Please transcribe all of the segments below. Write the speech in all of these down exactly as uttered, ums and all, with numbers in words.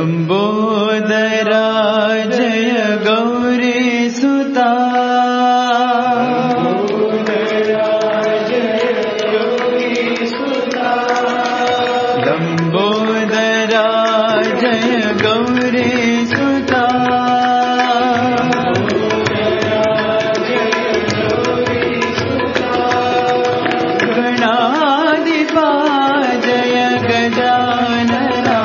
लंबोदरा जय गौरी सुता लंबोदरा जय गौरी सुता गणाधिपा जय गजानना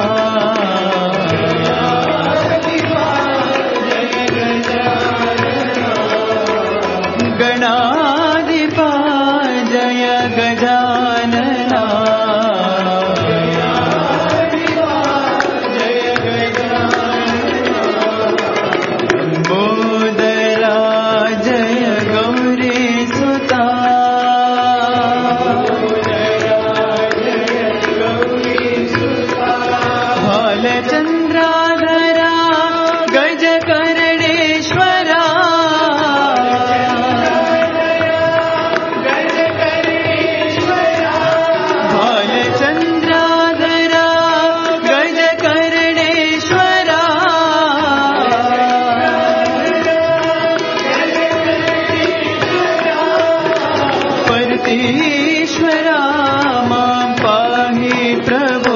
गणाधिपा जय गजानना लंबोदरा जय गौरी सुता भालचंद्राधरा गज कर्णेश्वरा भालचंद्राधरा गज कर्णेश्वरा परतीश्वरा मां पाहि प्रभो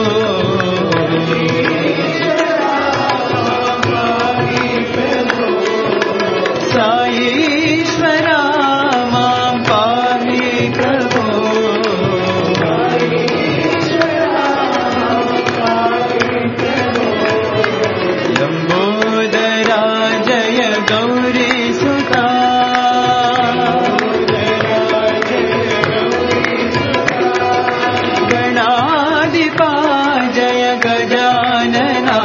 साईश्वरा मां पाहि प्रभो लंबोदरा जय गौरी सुता गणाधिपा जय गजानना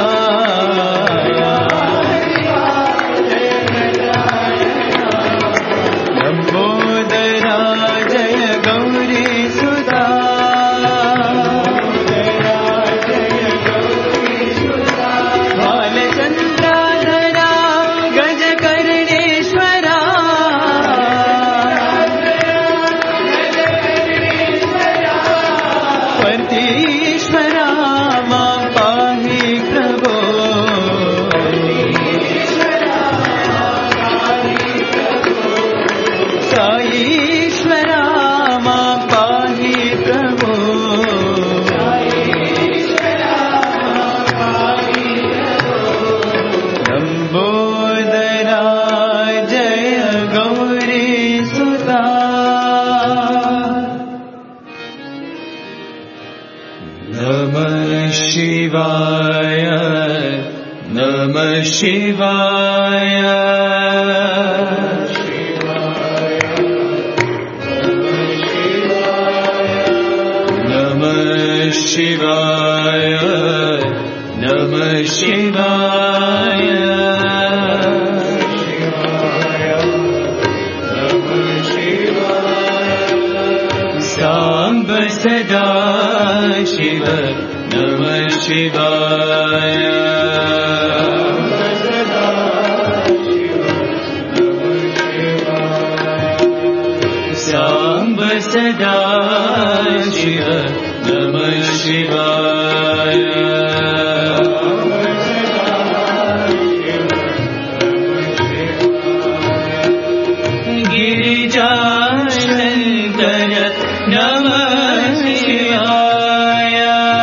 लंबोदरा जय गौरी सुता भालचंद्राधरा गज कर्णेश्वरा परतीश्वरा मां पाहि प्रभो साईश्वरा मां पाहि प्रभो लंबोदरा जय गौरी सुता नमः शिवाय नमः शिवाय नमः शिवाय नमः शिवाय सांब सदा शिव नमः शिवाय सांब सदा शिव नमः शिवाय गिरिजा शंकर नमः शिवाय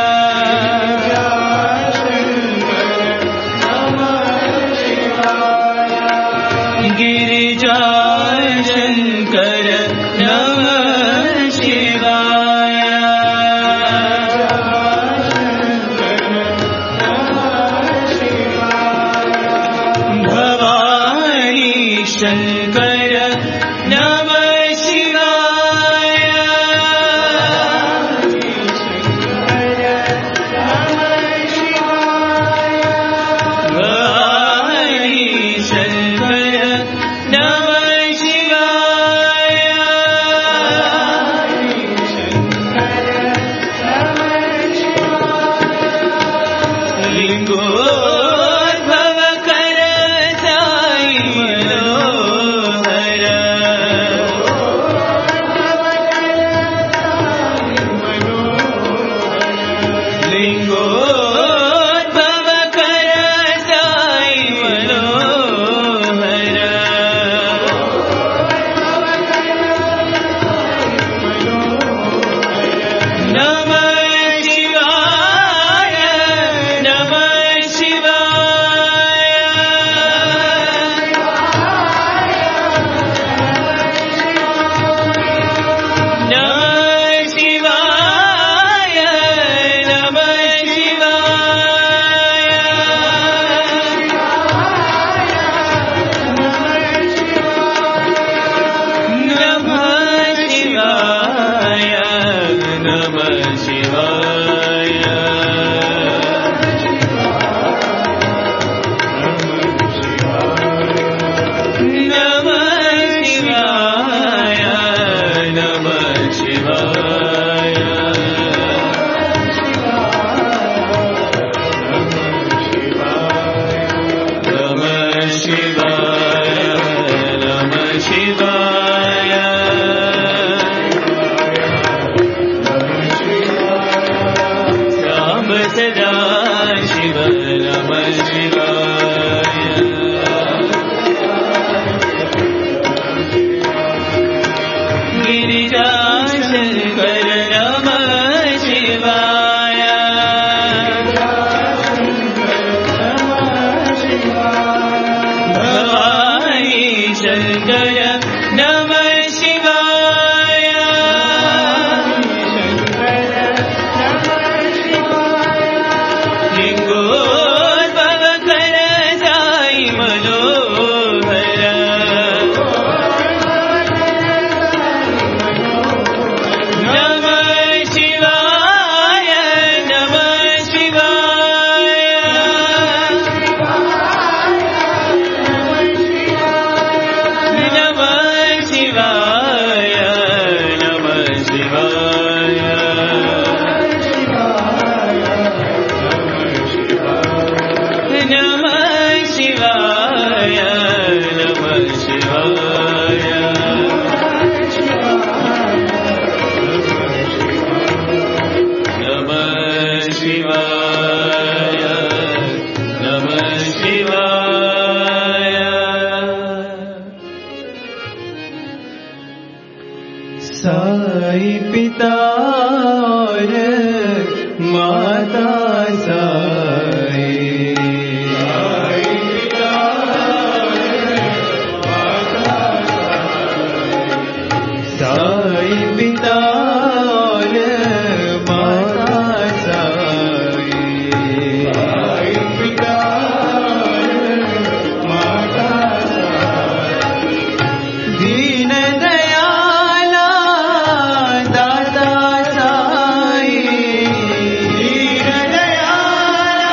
गिरिजा शंकर नमः शिवाय भवानी शंकर नमः शिवाय साई पिता और माता साई, साई पिता साई पिता और माता साई, साई पिता माता साई, दीन दयाला दाता साई, दीन दयाला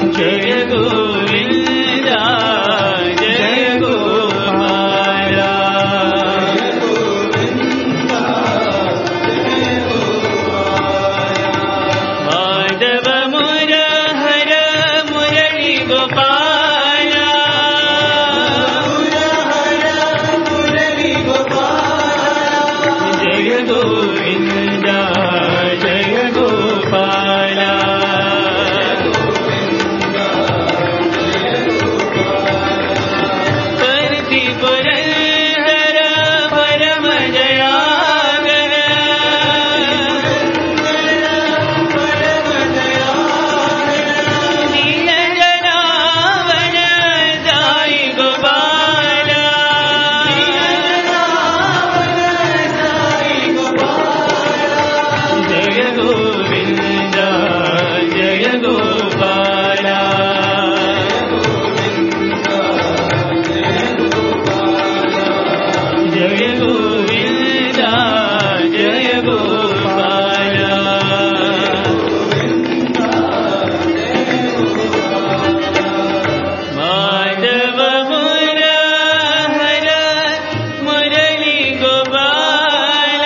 जय गोविंद जय गोपाल माधव मुरहर मुरली गोपाल जय गोविंद जय गोपाल करती पुरंदर परम दयागर दीन जनावन दाई गोपाल जय गोविंद जय गोपाल जय गोविंद जय गोपाल माधव मुरहर मुरली गोपाल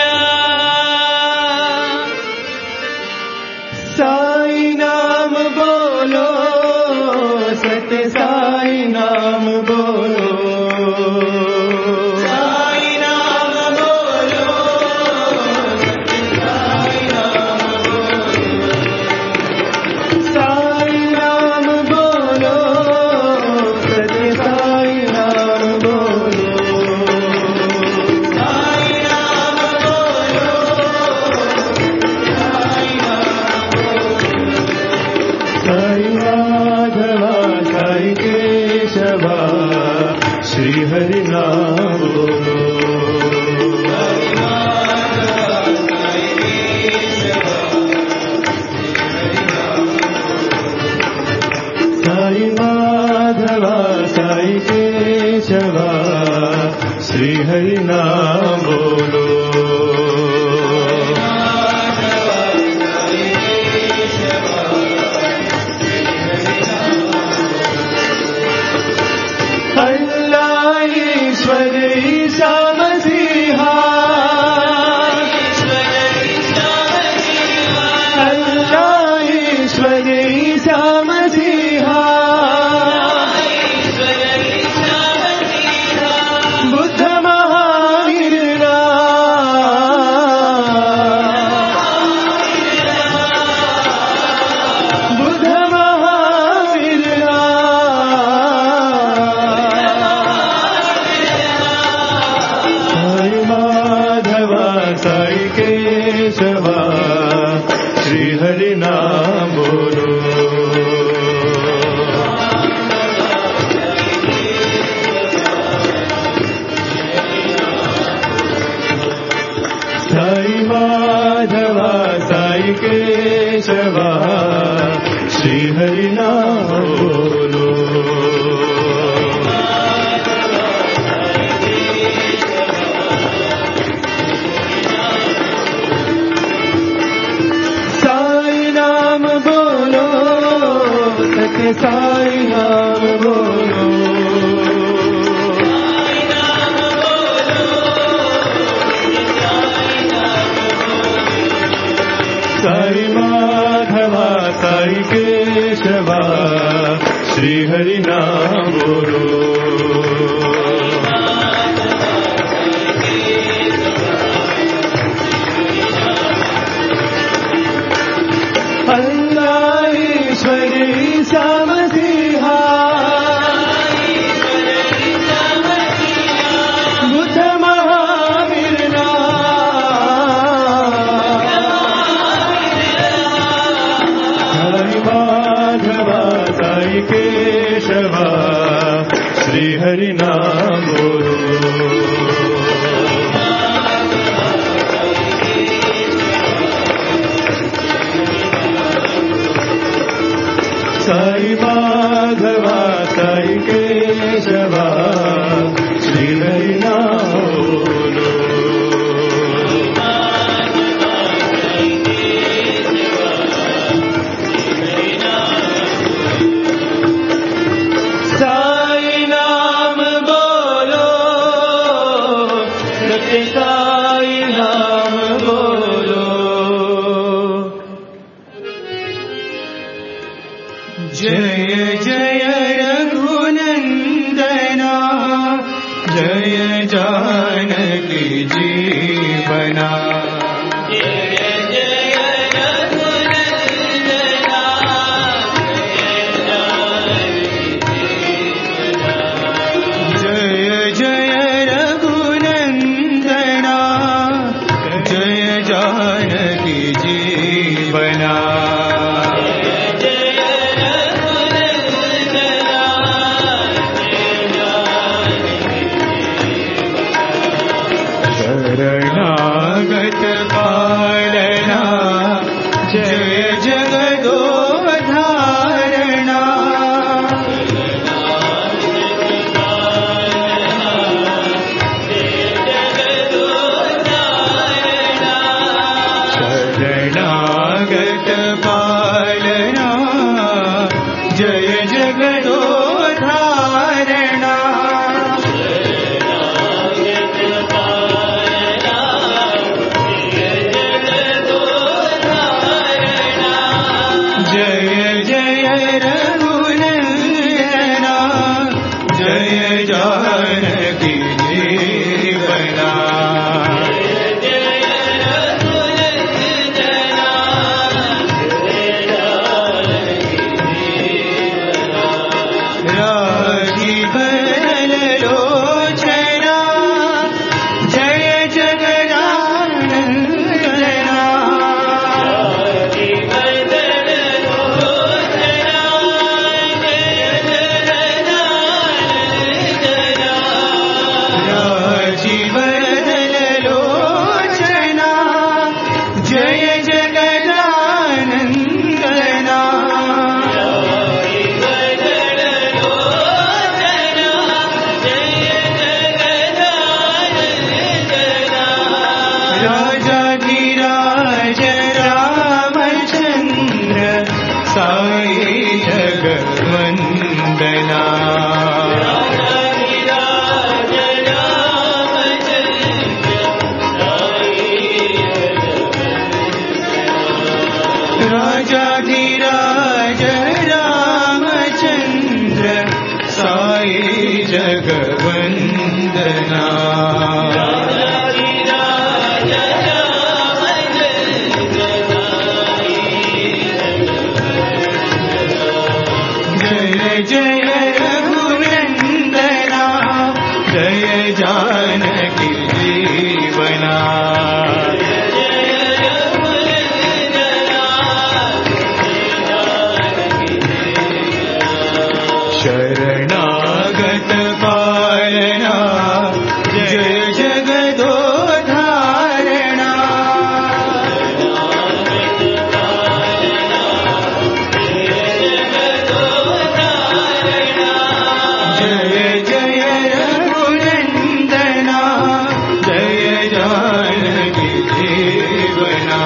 साई नाम बोलो सत्य साई नाम बोलो साई नाम बोलो साई नाम बोलो साई नाम बोलो सत्य साई नाम बोलो साई नाम बोलो साई माधवा साई केशवा श्री हरि नाम बोलो साई माधवा साई केशवा श्री हरि नाम बोलो अल्लाह ईश्वर ईसा मसीहा अल्लाह ईश्वर ईसा मसीहा बुद्ध महावीर बुद्ध महावीर साई माधवा साई केशवा श्री हरि नाम बोलो साई माधवा साई केशवा श्री हरि नाम बोलो साई नाम बोलो सत्य साई नाम बोलो साई माधवा साई केशवा श्री हरि नाम बोलो अल्लाह ईश्वर ईसा मसीहा बुद्ध महावीर साई माधवा साई केशवा श्री हरि नाम बोलो साई माधवा साई केशवा श्री हरि नाम बोलो जय जय रघुनंदना जय जानकी जीवना शरणागत पालना जय जगदोधारणा शरणागत पालना जय जगदोधारणा जय जय रघुनंदना जय जानकी जीवना राजीव लोचना जय जगदानंदना जीवनलोचना जय जगदानंदना राजाधिराज रामचंद्र साई जगवंदना राजाधिराज रामचंद्र साई जगवंदना जय जय रघुनंदना जय जानकी जीवना शरणागत पालना जय जगदोधारणा जय जय रघुनंदना जय जानकी जीवना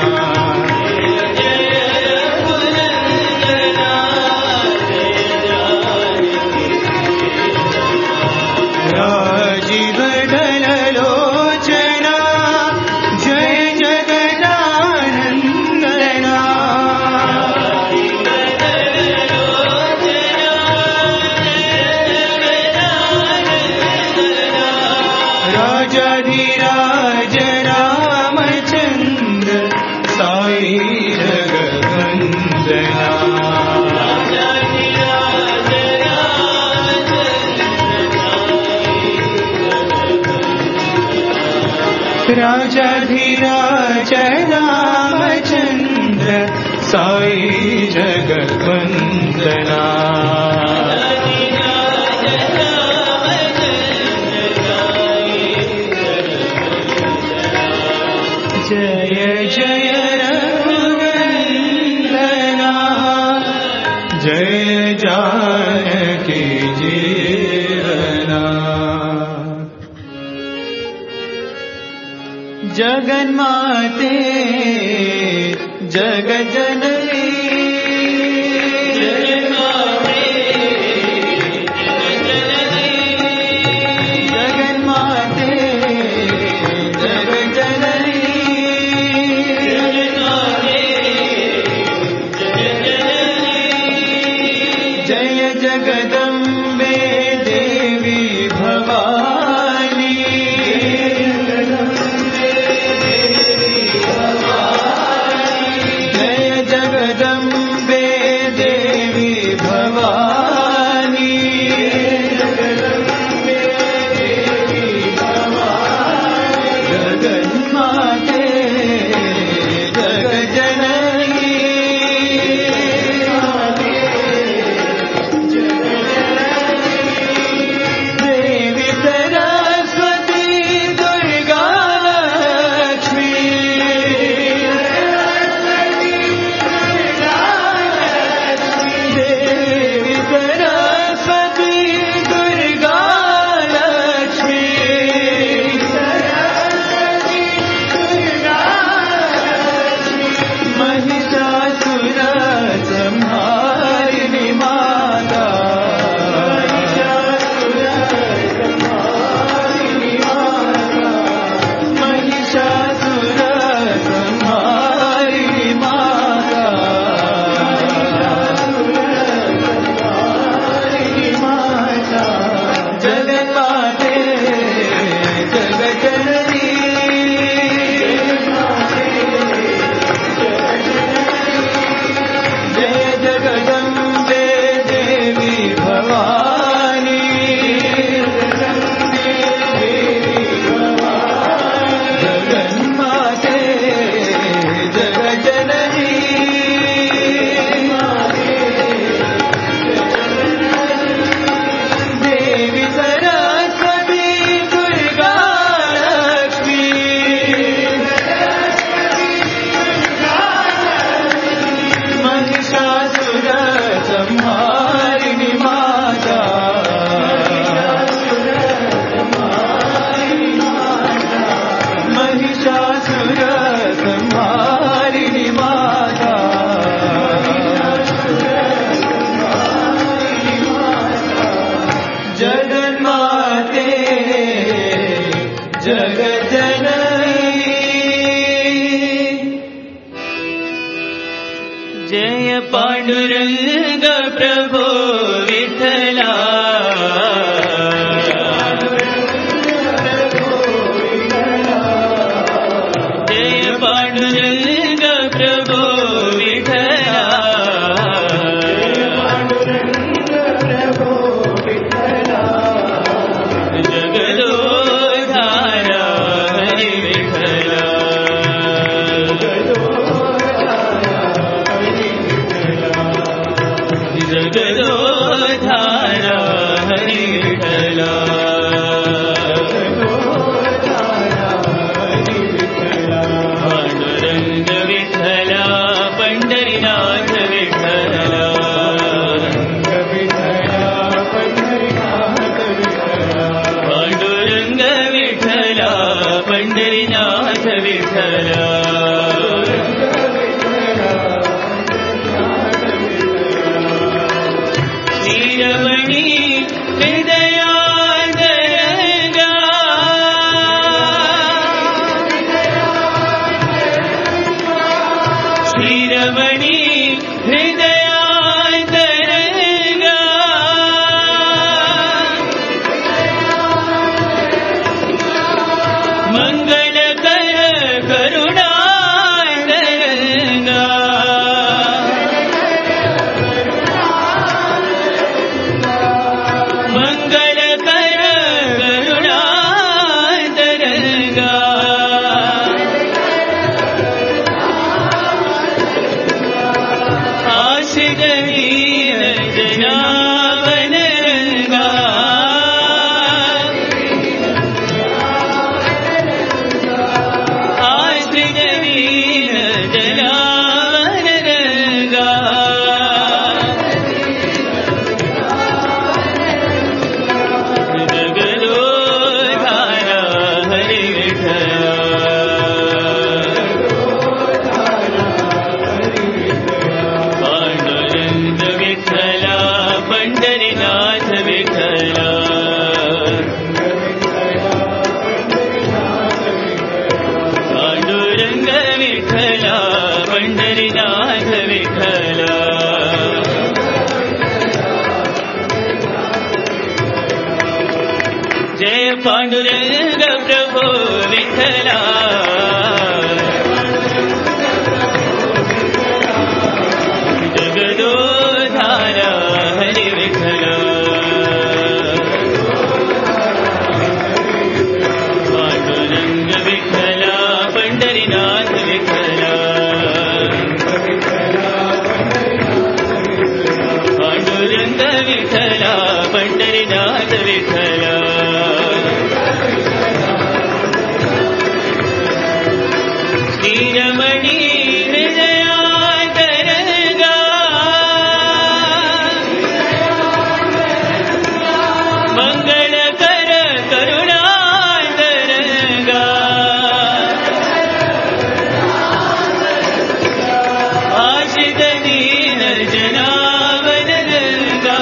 राजीव लोचना जय जगदानंदना राजाधिराज रामचंद्र साई जगवंदना राजाधिराज रामचंद्र साई जगवंदना जय जय रघुनंदना जय जानकी जीवना जगन्माते जगज्जननी जगन्माते जगज्जननी जय जगदम्बे देवी भवानी जय जगदम्बे देवी भवानी जगन्माते जगजननी देवी सरस्वती दुर्गा लक्ष्मी देवी सरस्वती दुर्गा लक्ष्मी महिषासुर संहारिणी माता महिषासुर संहारिणी माता जगन्माते जगजननी जय जगदम्बे देवी भवानी जगन्माते जगजननी देवी सरस्वती दुर्गा लक्ष्मी महिषासुर संहारिणी माता महिषासुर संहारिणी माता जगन्माते जगजननी जय पांडुरंग प्रभो विठला जय पांडुरंग प्रभो विठला जगदोधारा हरि विठला जगदो पांडुरंग प्रभो विठला जगदोधारा हरि विठला पांडुरंग विठला पंढरीनाथ विठला पांडुरंग विठला पंढरीनाथ विठला श्रीरमणी हृदयान्तरंगा मंगलकर करुणान्तरंगा आश्रित दीन जनावनरंगा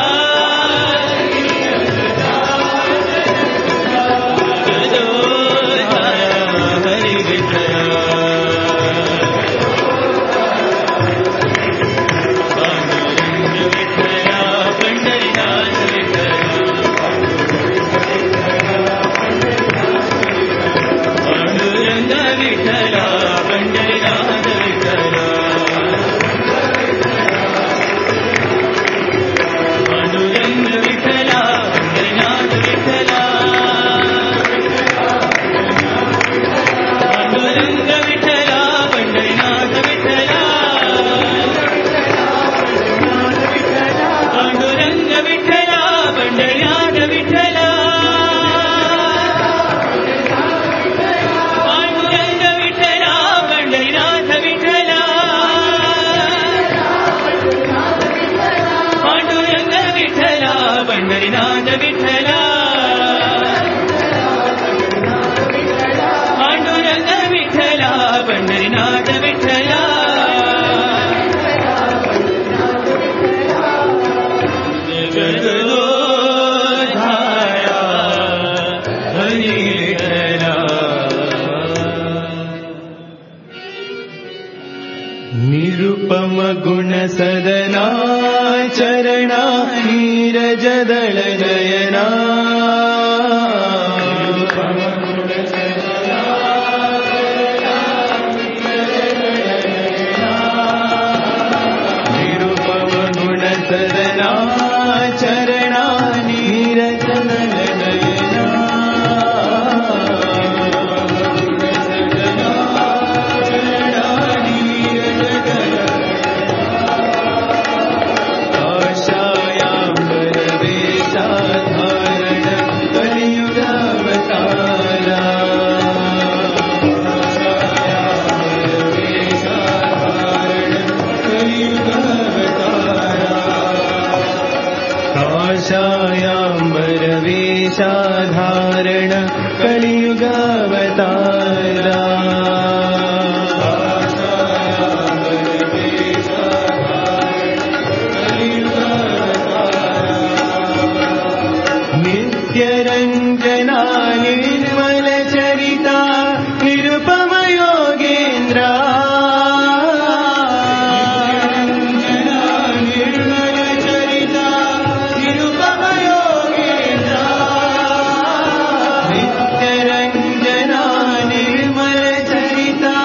निरुपम गुण सदना चरणा नीरजदल नयना निरुपम गुण सदना चरणा नीरजदल नयना काषायाम्बरवेषाधारण कलियुगावतारा नित्यरञ्जना निर्मलचरिता निरुपम योगेन्द्रा नित्यरञ्जना निर्मलचरिता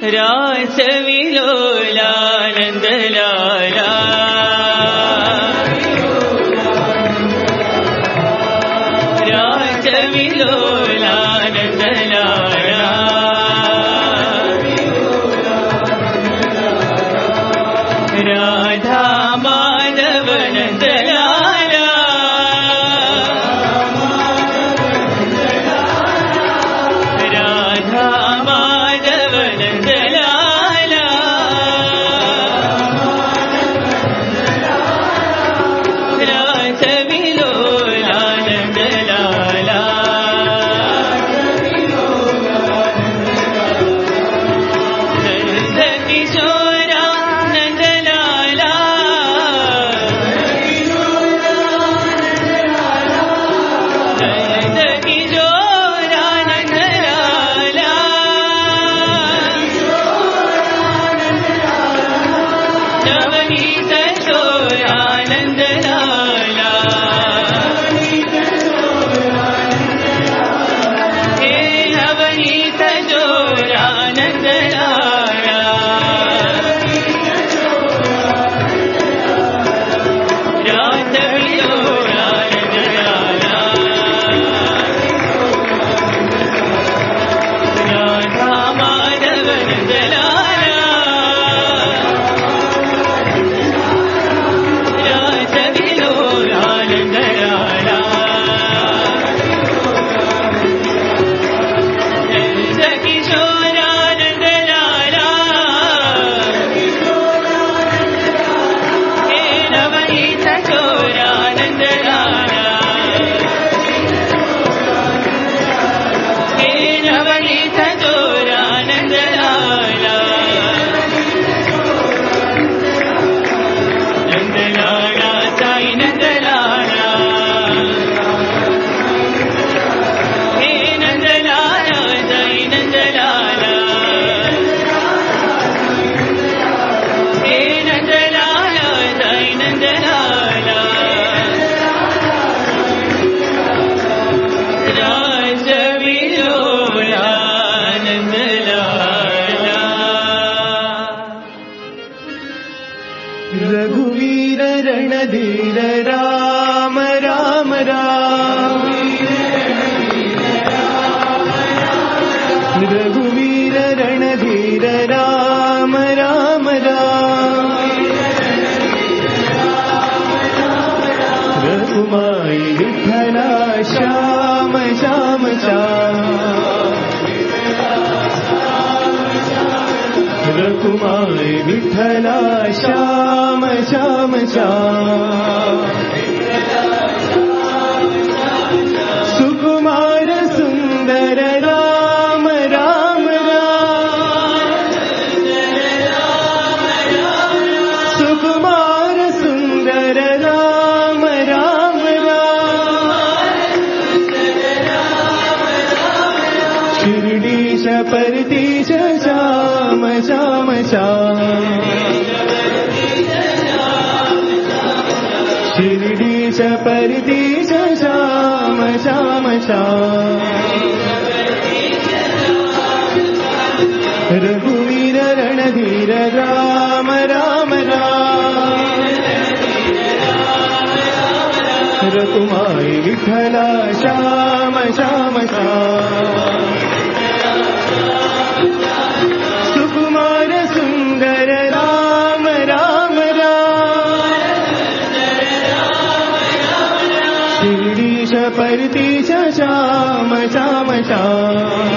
रासविलोलानन्दलाला रासविलोलानन्दलाला राधा माधव नन्दलाला राधा माधव नन्दलाला रासविलोलानन्दलाला रघुवीर रणधीर राम राम राम रघुवीर रणधीर राम राम राम रघुमाई विठ्ठला श्याम श्याम श्याम रघुमाई विठ्ठला श्याम श्याम श्याम सुकुमार सुंदर राम राम राम सुकुमार सुंदर राम राम राम शिरडीश परतीश श्याम श्याम श्याम शिरडीश परतीश श्याम श्याम श्याम रघुवीर रणधीर राम राम राम रघुमाई विठ्ठला श्याम श्याम श्याम सुकुमार सुंदर राम राम राम शिरडीश परतीश श्याम श्याम श्याम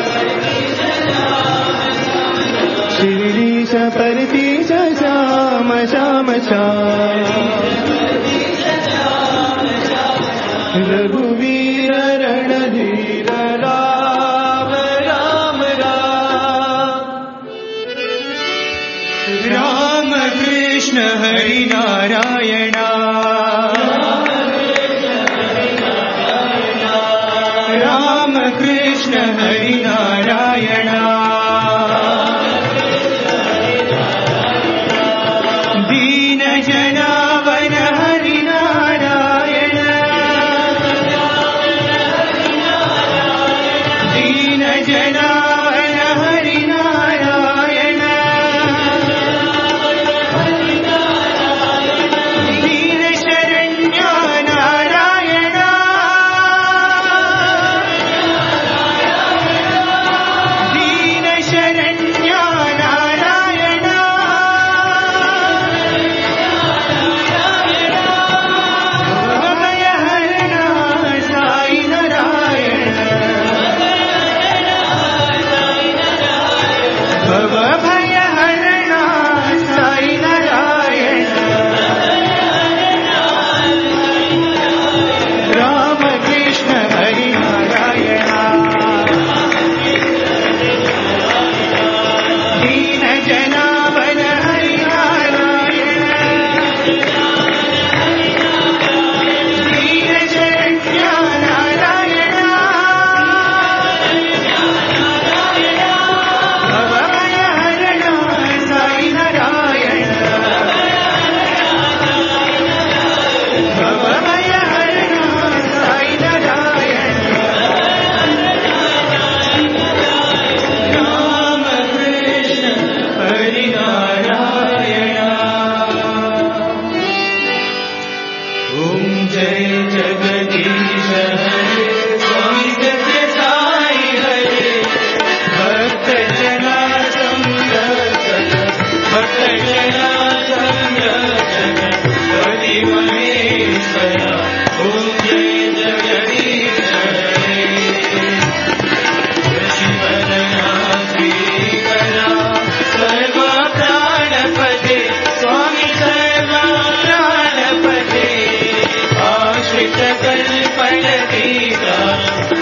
शिरडीश परतीश श्याम श्याम श्याम रघुवीर रणधीर राम राम राम राम कृष्ण हरि नारायण राम कृष्ण हरि नारायण दीन जनावन हरि नारायण दीन जनावन हरि नारायण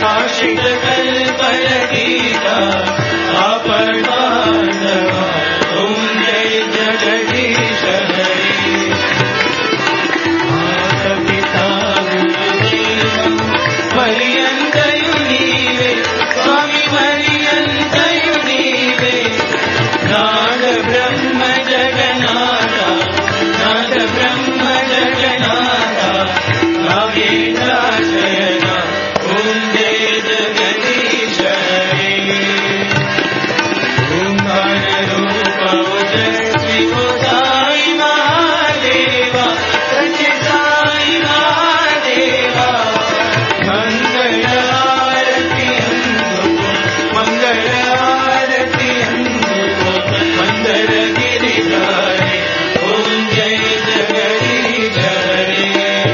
आश्रित कल्पलगीता आपद्बांधवा ओम जय जगदीश हरे माता पिता गुरुदेव पर्यंतयु नीवे स्वामी पर्यंतयु नीवे नाद ब्रह्म जगन्नाथा नाद ब्रह्म जगन्नाथा नागेन्द्राशयना ओम जय जगदीश हरे ओंकार रूप ओजस्वी ओ साई महादेवा सच्चे साई महादेवा मंगल आरती अंधुको मंगल आरती अंधुको मंदर गिरिधारी ओम जय जगदीश हरे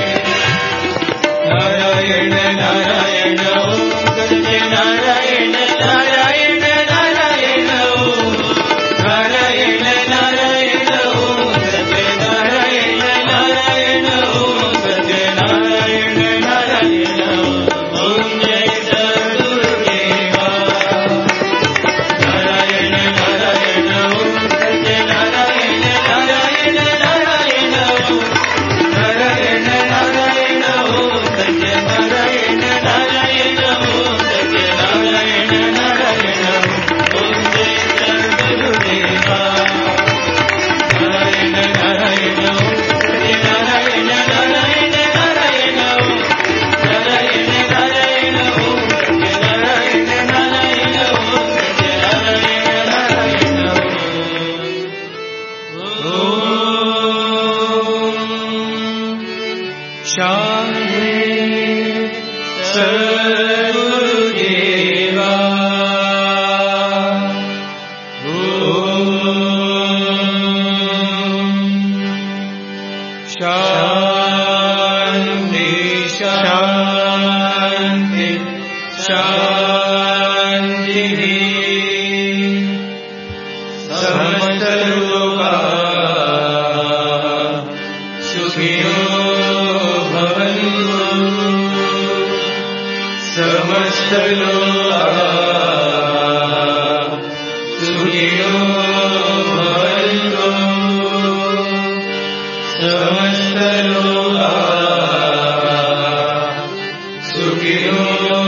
नारायण नारायण ओम सत्य नारायण नारायण नारायण ओम नारायण नारायण ओम सत्य नारायण नारायण ओम सत्य नारायण नारायण ओम जय सद्गुरुदेवा नारायण नारायण ओम सत्य नारायण नारायण नारायण ओम नारायण नारायण ओम सत्य नारायण नारायण ओम सत्य नारायण नारायण ओम जय सद्गुरुदेवा नारायण नारायण ओम सत्य नारायण नारायण नारायण ओम नारायण नारायण ओम सत्य नारायण नारायण ओम सत्य नारायण नारायण ओम शांति सद्गुरुदेवा ओम शांति शांति शांति समस्त लोका सुखिनो भवन्तु समस्त लोका सुखिनो भवन्तु समस्त लोका सुखिनो